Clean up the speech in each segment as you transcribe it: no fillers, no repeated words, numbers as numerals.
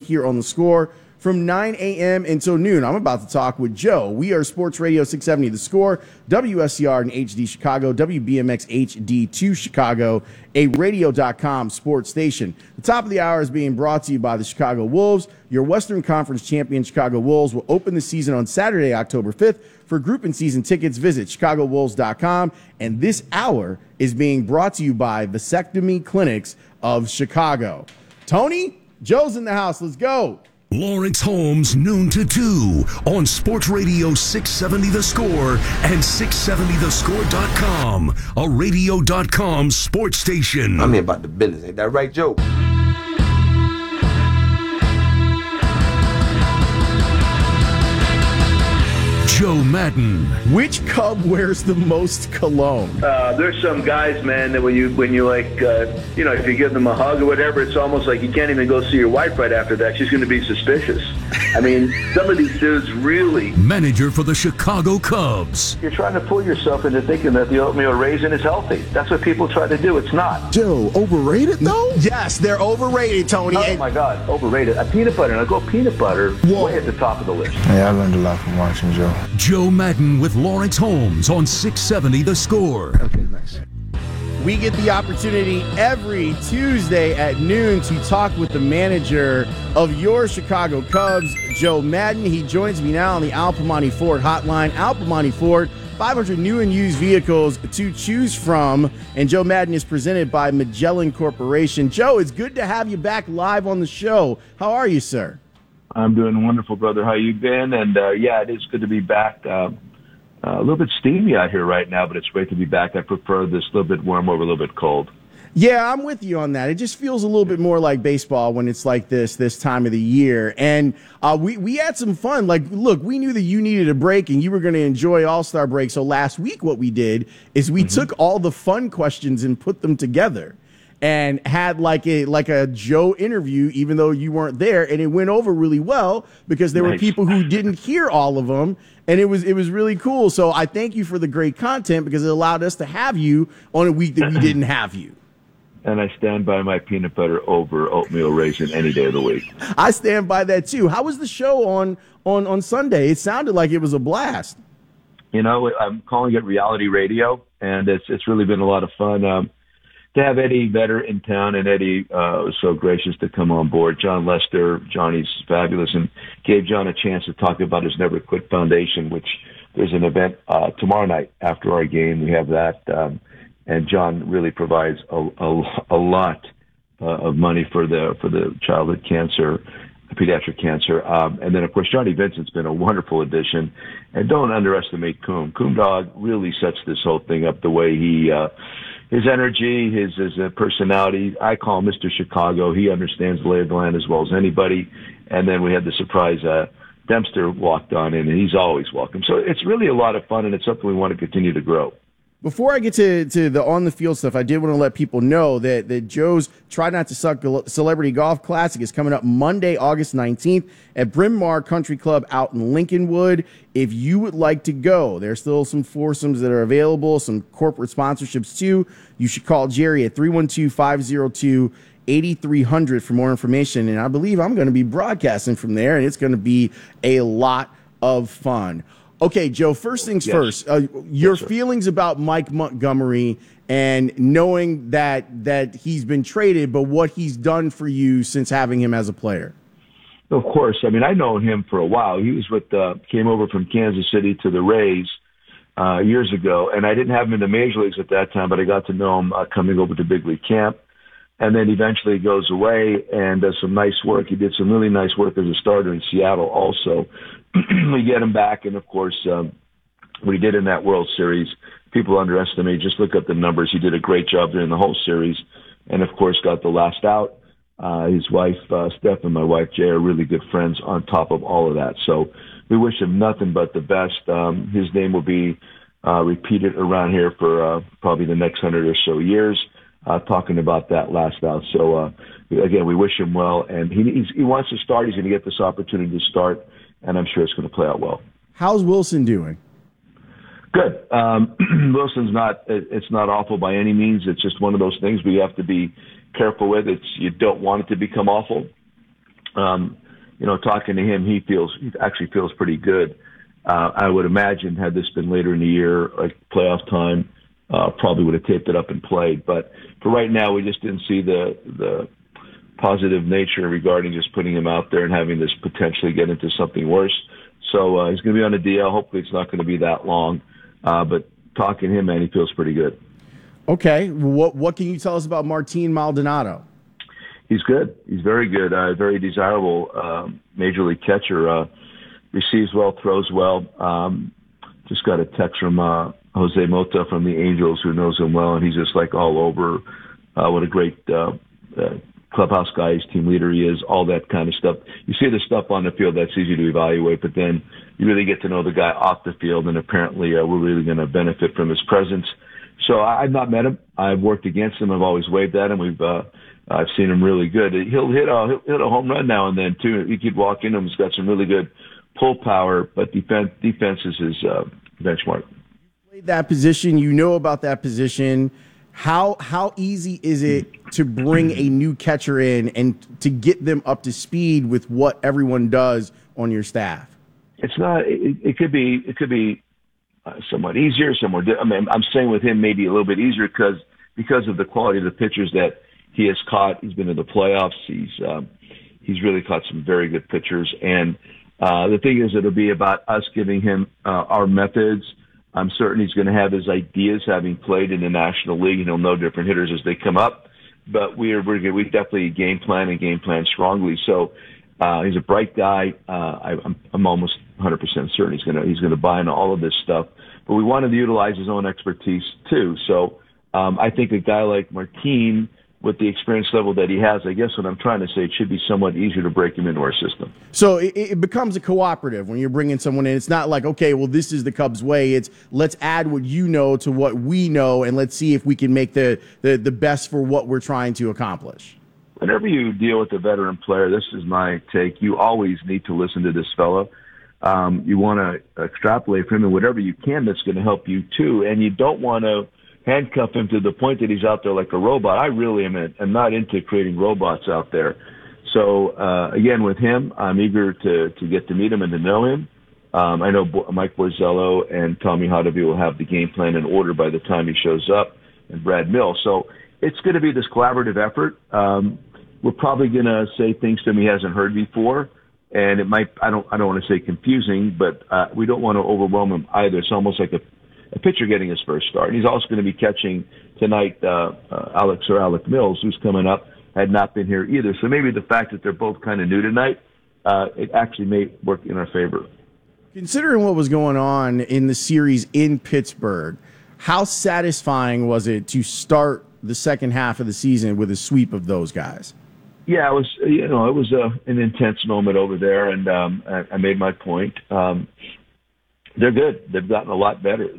here on The Score from 9 a.m. until noon. I'm about to talk with Joe. We are Sports Radio 670 The Score, WSCR in HD Chicago, WBMX HD2 Chicago, a radio.com sports station. The top of the hour is being brought to you by the Chicago Wolves. Your Western Conference champion Chicago Wolves will open the season on Saturday, October 5th. For group and season tickets, visit ChicagoWolves.com. And this hour is being brought to you by Vasectomy Clinics of Chicago. Tony, Joe's in the house. Let's go. Lawrence Holmes, noon to 2 on Sports Radio 670 The Score and 670thescore.com, a radio.com sports station. I'm here about the business. Ain't that right, Joe? Joe Madden. Which Cub wears the most cologne? There's some guys, man, that when you like, if you give them a hug or whatever, it's almost like you can't even go see your wife right after that. She's going to be suspicious. I mean, some of these dudes really... Manager for the Chicago Cubs. You're trying to fool yourself into thinking that the oatmeal raisin is healthy. That's what people try to do. It's not. Joe, overrated, though? Yes, they're overrated, Tony. Oh, my God, overrated. A peanut butter, and I go peanut butter way at the top of the list. Yeah, I learned a lot from watching Joe. Joe Madden with Lawrence Holmes on 670 The Score. Okay, nice. We get the opportunity every Tuesday at noon to talk with the manager of your Chicago Cubs, Joe Madden. He joins me now on the Al Piemonte Ford hotline. Al Piemonte Ford, 500 new and used vehicles to choose from. And Joe Madden is presented by Magellan Corporation. Joe, it's good to have you back live on the show. How are you, sir? I'm doing wonderful, brother. How you been? And, it is good to be back. A little bit steamy out here right now, but it's great to be back. I prefer this little bit warm over a little bit cold. Yeah, I'm with you on that. It just feels a little bit more like baseball when it's like this time of the year. And we had some fun. Like, look, we knew that you needed a break and you were going to enjoy All-Star break. So last week what we did is we took all the fun questions and put them together and had like a Joe interview, even though you weren't there, and it went over really well because there were people who didn't hear all of them, and it was really cool. So I thank you for the great content because it allowed us to have you on a week that we didn't have you. And I stand by my peanut butter over oatmeal raisin any day of the week. I stand by that too. How was the show on Sunday? It sounded like it was a blast. You know, I'm calling it reality radio, and it's really been a lot of fun. To have Eddie Vedder in town, and Eddie was so gracious to come on board. John Lester, Johnny's fabulous, and gave John a chance to talk about his Never Quit Foundation, which there's an event tomorrow night after our game. We have that, and John really provides a lot of money for the childhood cancer, pediatric cancer, and then of course Johnny Vincent's been a wonderful addition. And don't underestimate Coom. Coom Dog really sets this whole thing up the way he. His energy, his personality, I call him Mr. Chicago. He understands the lay of the land as well as anybody. And then we had the surprise Dempster walked on in, and he's always welcome. So it's really a lot of fun, and it's something we want to continue to grow. Before I get to the on-the-field stuff, I did want to let people know that Joe's Try Not to Suck Celebrity Golf Classic is coming up Monday, August 19th at Bryn Mawr Country Club out in Lincolnwood. If you would like to go, there's still some foursomes that are available, some corporate sponsorships too. You should call Jerry at 312-502-8300 for more information. And I believe I'm going to be broadcasting from there, and it's going to be a lot of fun. Okay, Joe, first things first, your feelings about Mike Montgomery and knowing that he's been traded, but what he's done for you since having him as a player. Of course. I mean, I've known him for a while. He was came over from Kansas City to the Rays years ago, and I didn't have him in the major leagues at that time, but I got to know him coming over to big league camp. And then eventually he goes away and does some nice work. He did some really nice work as a starter in Seattle also. We get him back, and of course, what he did in that World Series, people underestimate. Just look up the numbers. He did a great job during the whole series, and of course, got the last out. His wife, Steph, and my wife, Jay, are really good friends on top of all of that. So we wish him nothing but the best. His name will be repeated around here for probably the next 100 or so years, talking about that last out. So, again, we wish him well, and he wants to start. He's going to get this opportunity to start, and I'm sure it's going to play out well. How's Wilson doing? Good. Wilson's it's not awful by any means. It's just one of those things we have to be careful with. You don't want it to become awful. talking to him, he actually feels pretty good. I would imagine had this been later in the year, like playoff time, probably would have taped it up and played. But for right now, we just didn't see the positive nature regarding just putting him out there and having this potentially get into something worse. So he's going to be on a DL. Hopefully it's not going to be that long. But talking to him, man, he feels pretty good. Okay. What can you tell us about Martin Maldonado? He's good. He's very good. Very desirable major league catcher. Receives well, throws well. Just got a text from Jose Mota from the Angels, who knows him well, and he's just like all over. What a great clubhouse guy, his team leader he is, all that kind of stuff. You see the stuff on the field, that's easy to evaluate, but then you really get to know the guy off the field, and apparently we're really going to benefit from his presence. So I've not met him. I've worked against him. I've always waved at him. I've seen him really good. He'll hit a home run now and then too. You could walk into him. He's got some really good pull power, but defense is his benchmark. You played that position. You know about that position. How easy is it to bring a new catcher in and to get them up to speed with what everyone does on your staff? It's not. It could be somewhat easier. I'm saying with him maybe a little bit easier because of the quality of the pitchers that he has caught. He's been in the playoffs. He's really caught some very good pitchers. And the thing is, it'll be about us giving him our methods. I'm certain he's going to have his ideas, having played in the National League, and he'll know different hitters as they come up. But we definitely game plan strongly. So he's a bright guy. I'm almost 100% certain he's going to buy into all of this stuff. But we want him to utilize his own expertise too. So I think a guy like Martin, with the experience level that he has, I guess what I'm trying to say, it should be somewhat easier to break him into our system. So it becomes a cooperative when you're bringing someone in. It's not like, okay, well, this is the Cubs way. It's let's add what you know to what we know, and let's see if we can make the best for what we're trying to accomplish. Whenever you deal with a veteran player, this is my take, you always need to listen to this fellow. You want to extrapolate from him and whatever you can that's going to help you too, and you don't want to handcuff him to the point that he's out there like a robot. I really am not into creating robots out there. So, again, with him, I'm eager to get to meet him and to know him. I know Mike Borzello and Tommy Hotovy will have the game plan in order by the time he shows up, and Brad Mills. So it's going to be this collaborative effort. We're probably going to say things to him he hasn't heard before, and it might, I don't want to say confusing, but we don't want to overwhelm him either. It's almost like a pitcher getting his first start. And he's also going to be catching tonight Alec Mills, who's coming up, had not been here either. So maybe the fact that they're both kind of new tonight, it actually may work in our favor. Considering what was going on in the series in Pittsburgh, how satisfying was it to start the second half of the season with a sweep of those guys? Yeah, it was an intense moment over there, and I made my point. They're good. They've gotten a lot better.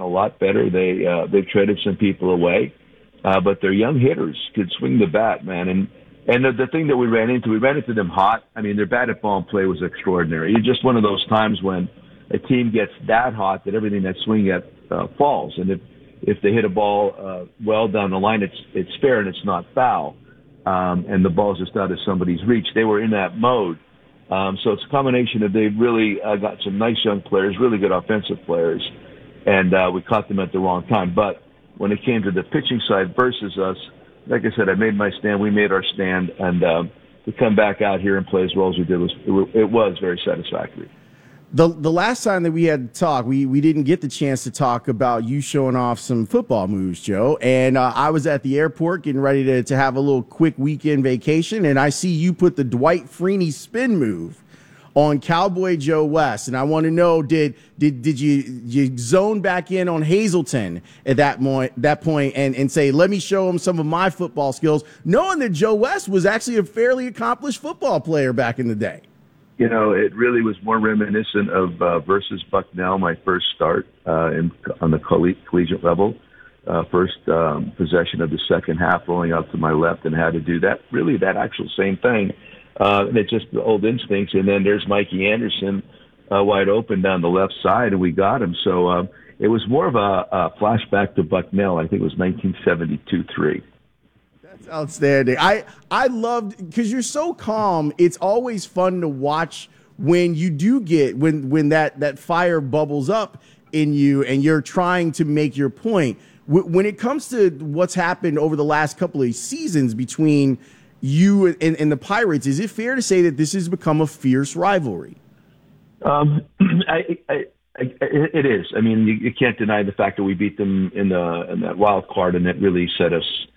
They've traded some people away, but they're young hitters, could swing the bat, man. And the thing that we ran into them hot. I mean, their bat at ball and play was extraordinary. It's just one of those times when a team gets that hot that everything that's swinging at falls. And if they hit a ball well down the line, it's fair and it's not foul. And the ball's just out of somebody's reach. They were in that mode. So it's a combination of they've really got some nice young players, really good offensive players, and we caught them at the wrong time. But when it came to the pitching side versus us, like I said, I made my stand, we made our stand, and to come back out here and play as well as we did, it was very satisfactory. The last time that we had to talk, we didn't get the chance to talk about you showing off some football moves, Joe. And I was at the airport getting ready to have a little quick weekend vacation, and I see you put the Dwight Freeney spin move on Cowboy Joe West. And I want to know, did you zone back in on Hazleton at that point and say, let me show him some of my football skills, knowing that Joe West was actually a fairly accomplished football player back in the day? You know, it really was more reminiscent of versus Bucknell, my first start on the collegiate level. First possession of the second half, rolling out to my left and had to do that. Really, that actual same thing. And it's just the old instincts. And then there's Mikey Anderson wide open down the left side, and we got him. So it was more of a flashback to Bucknell. I think it was 1972-3. That's outstanding. I loved, because you're so calm. It's always fun to watch when you do get when that fire bubbles up in you and you're trying to make your point. When it comes to what's happened over the last couple of seasons between you and the Pirates, is it fair to say that this has become a fierce rivalry? It is. I mean, you can't deny the fact that we beat them in that wild card, and that really set us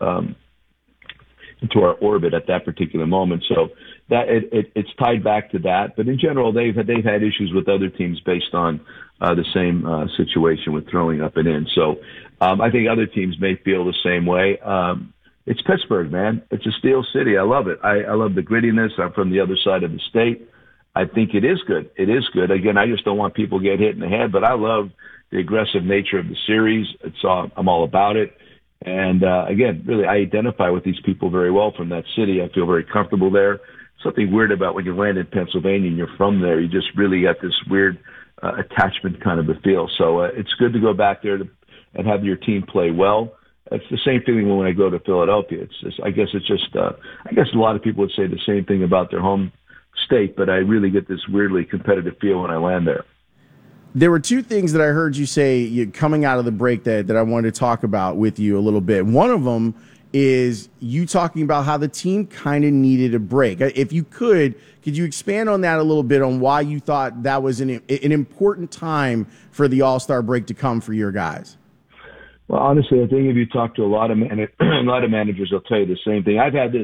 into our orbit at that particular moment. So that it's tied back to that. But in general, they've had issues with other teams based on the same situation with throwing up and in. So I think other teams may feel the same way. It's Pittsburgh, man. It's a steel city. I love it. I love the grittiness. I'm from the other side of the state. I think it is good. It is good. Again, I just don't want people to get hit in the head, but I love the aggressive nature of the series. I'm all about it. And again, really, I identify with these people very well from that city. I feel very comfortable there. Something weird about when you land in Pennsylvania and you're from there, you just really got this weird attachment kind of a feel. So it's good to go back there and have your team play well. It's the same feeling when I go to Philadelphia. I guess a lot of people would say the same thing about their home state, but I really get this weirdly competitive feel when I land there. There were two things that I heard you say coming out of the break that I wanted to talk about with you a little bit. One of them is you talking about how the team kind of needed a break. If you could you expand on that a little bit on why you thought that was an important time for the All-Star break to come for your guys? Well, honestly, I think if you talk to a lot of managers, they'll tell you the same thing. I've had this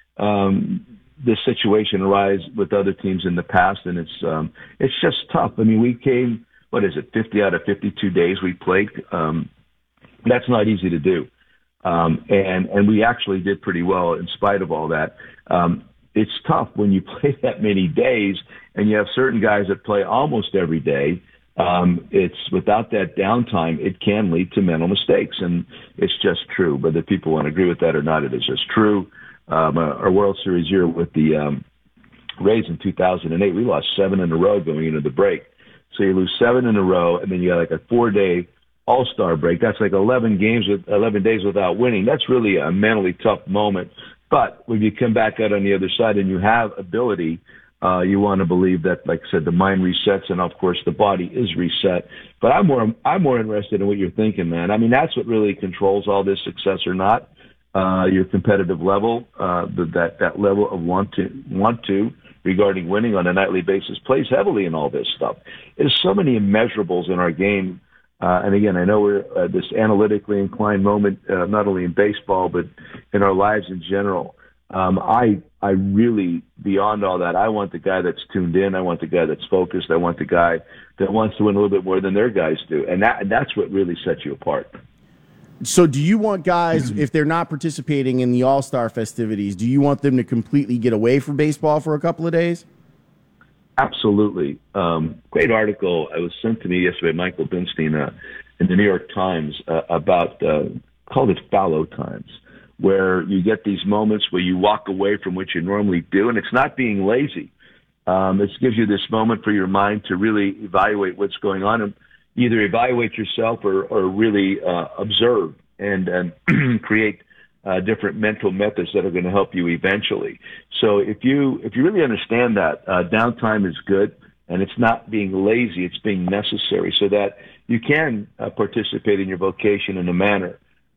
situation arise with other teams in the past, and it's just tough. I mean, we came, 50 out of 52 days we played. That's not easy to do. And we actually did pretty well in spite of all that. It's tough when you play that many days and you have certain guys that play almost every day. It's without that downtime, it can lead to mental mistakes, and it's just true. Whether people want to agree with that or not, it is just true. Our World Series year with the Rays in 2008, we lost 7 in a row going into the break. So you lose 7 in a row, and then you got like a 4-day All-Star break. That's like 11 days without winning. That's really a mentally tough moment. But when you come back out on the other side and you have ability, you want to believe that, like I said, the mind resets, and of course the body is reset. But I'm more interested in what you're thinking, man. I mean, that's what really controls all this success or not. Your competitive level, that level of want to regarding winning on a nightly basis plays heavily in all this stuff. There's so many immeasurables in our game. And again, I know we're this analytically inclined moment, not only in baseball, but in our lives in general. I really, beyond all that, I want the guy that's tuned in. I want the guy that's focused. I want the guy that wants to win a little bit more than their guys do. And that's what really sets you apart. So do you want guys, if they're not participating in the All-Star festivities, do you want them to completely get away from baseball for a couple of days? Absolutely. Great article I was sent to me yesterday, Michael Binstein, in the New York Times about, called it fallow times, where you get these moments where you walk away from what you normally do, and it's not being lazy. It gives you this moment for your mind to really evaluate what's going on, and either evaluate yourself or really observe and create different mental methods that are going to help you eventually. So if you really understand that, downtime is good, and it's not being lazy, it's being necessary so that you can participate in your vocation in a manner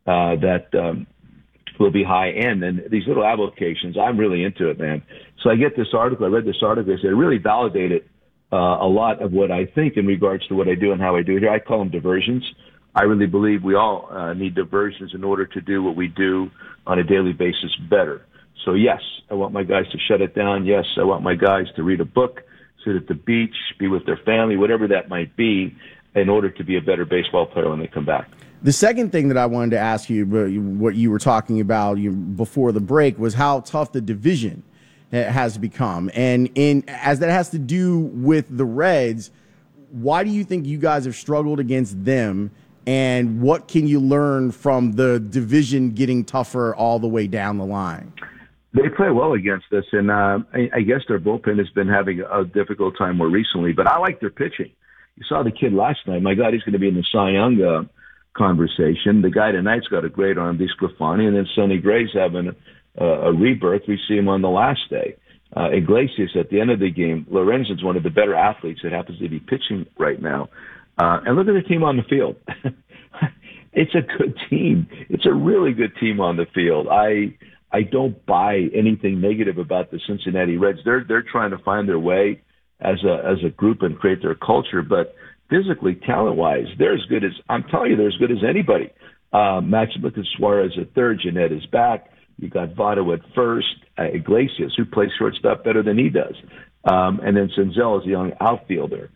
that will be high end. And these little avocations, I'm really into it, man. So I get this article, I read this article, I said it really validated a lot of what I think in regards to what I do and how I do it here. I call them diversions. I really believe we all need diversions in order to do what we do on a daily basis better. So yes, I want my guys to shut it down. Yes, I want my guys to read a book, sit at the beach, be with their family, whatever that might be, in order to be a better baseball player when they come back. The second thing that I wanted to ask you, what you were talking about before the break, was how tough the division has become. And as that has to do with the Reds, why do you think you guys have struggled against them? And what can you learn from the division getting tougher all the way down the line? They play well against us, and I guess their bullpen has been having a difficult time more recently, but I like their pitching. You saw the kid last night. My God, he's going to be in the Cy Young conversation. The guy tonight's got a great arm, DeSclafani, and then Sonny Gray's having a rebirth. We see him on the last day. Iglesias at the end of the game. Lorenzen's one of the better athletes that happens to be pitching right now. And look at the team on the field. It's a good team. It's a really good team on the field. I don't buy anything negative about the Cincinnati Reds. They're trying to find their way as a group and create their culture, but physically, talent-wise, they're as good as anybody. Look at Suarez at third. Jeanette is back. You got Votto at first. Iglesias, who plays shortstop better than he does. And then Senzel is a young outfielder.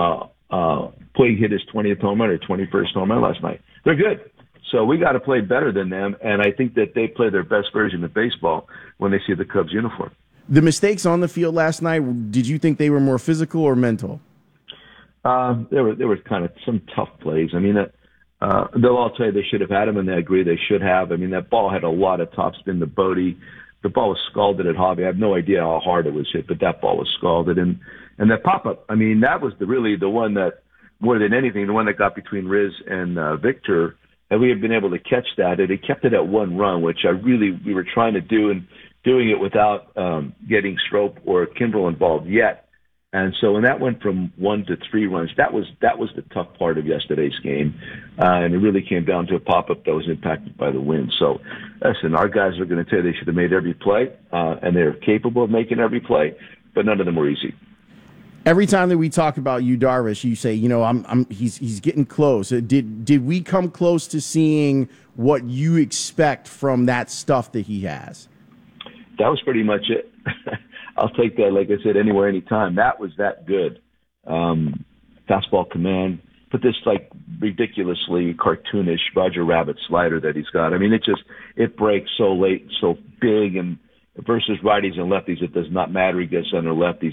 Puig hit his 20th home run or 21st home run last night. They're good. So we got to play better than them, and I think that they play their best version of baseball when they see the Cubs uniform. The mistakes on the field last night, did you think they were more physical or mental? There were kind of some tough plays. I mean, they'll all tell you they should have had him, and they agree they should have. I mean, that ball had a lot of topspin to Bodie. The ball was scalded at Javi. I have no idea how hard it was hit, but that ball was scalded. And that pop-up, I mean, that was really the one that, more than anything, the one that got between Riz and Victor. And we had been able to catch that, and it kept it at one run, which we were trying to do, and doing it without getting Strope or Kimbrel involved yet. And so when that went from 1 to 3 runs, that was the tough part of yesterday's game. And it really came down to a pop-up that was impacted by the wind. So, listen, our guys are going to tell you they should have made every play, and they're capable of making every play, but none of them were easy. Every time that we talk about Yu Darvish, you say, he's getting close. Did we come close to seeing what you expect from that stuff that he has? That was pretty much it. I'll take that, like I said, anywhere, anytime. That was that good. Fastball command, but this ridiculously cartoonish Roger Rabbit slider that he's got. I mean, it breaks so late, so big, and versus righties and lefties, it does not matter. He gets under lefties.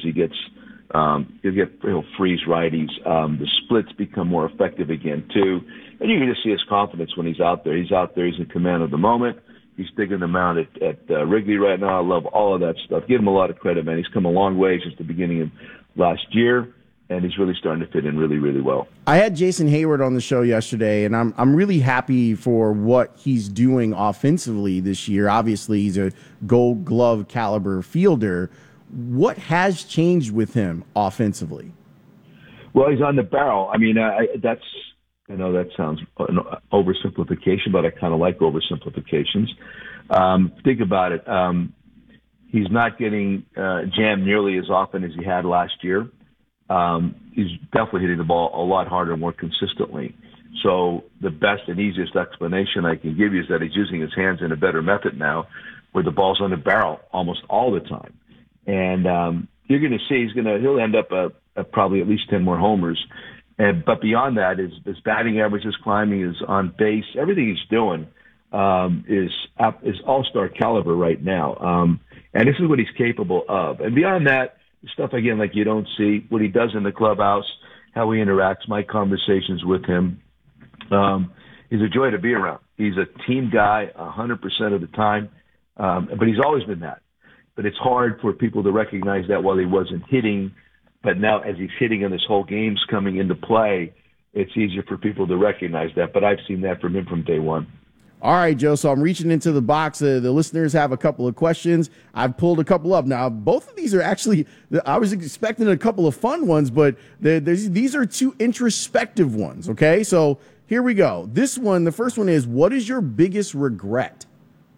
He'll freeze righties. The splits become more effective again too, and you can just see his confidence when he's out there. He's out there. He's in command of the moment. He's digging them out at Wrigley right now. I love all of that stuff. Give him a lot of credit, man. He's come a long way since the beginning of last year, and he's really starting to fit in really, really well. I had Jason Hayward on the show yesterday, and I'm really happy for what he's doing offensively this year. Obviously, he's a Gold Glove caliber fielder. What has changed with him offensively? Well, he's on the barrel. I mean, I know that sounds an oversimplification, but I kind of like oversimplifications. Think about it. He's not getting jammed nearly as often as he had last year. He's definitely hitting the ball a lot harder and more consistently. So the best and easiest explanation I can give you is that he's using his hands in a better method now, where the ball's on the barrel almost all the time. And you're going to see he'll end up probably at least 10 more homers. But beyond that, his batting average is climbing, his on base, everything he's doing is all-star caliber right now. And this is what he's capable of. And beyond that, stuff, again, like you don't see, what he does in the clubhouse, how he interacts, my conversations with him. He's a joy to be around. He's a team guy 100% of the time, but he's always been that. But it's hard for people to recognize that while he wasn't hitting. But now as he's hitting and this whole game's coming into play, it's easier for people to recognize that. But I've seen that from him from day one. All right, Joe, so I'm reaching into the box. The listeners have a couple of questions. I've pulled a couple up. Now, both of these are actually, I was expecting a couple of fun ones, but these are two introspective ones, okay? So here we go. This one, the first one is, what is your biggest regret?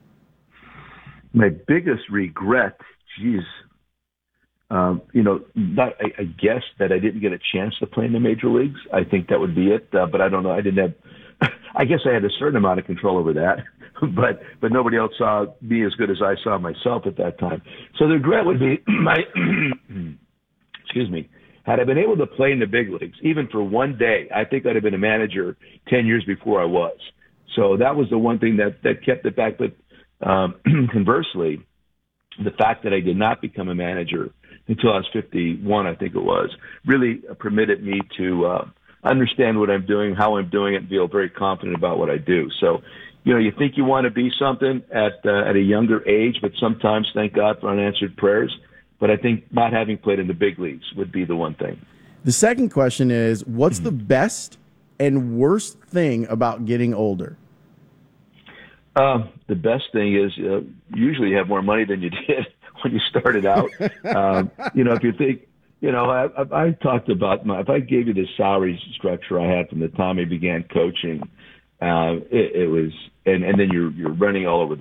My biggest regret, geez, I guess that I didn't get a chance to play in the major leagues. I think that would be it, but I don't know. I guess I had a certain amount of control over that, but nobody else saw me as good as I saw myself at that time. So the regret would be excuse me, had I been able to play in the big leagues, even for one day, I think I'd have been a manager 10 years before I was. So that was the one thing that kept it back. But conversely, the fact that I did not become a manager until I was 51, I think it was, really permitted me to understand what I'm doing, how I'm doing it, and feel very confident about what I do. So, you think you want to be something at a younger age, but sometimes thank God for unanswered prayers. But I think not having played in the big leagues would be the one thing. The second question is, what's the best and worst thing about getting older? The best thing is usually you have more money than you did when you started out. If you think, I talked about if I gave you the salary structure I had from the time I began coaching, it was, and then you're running all over the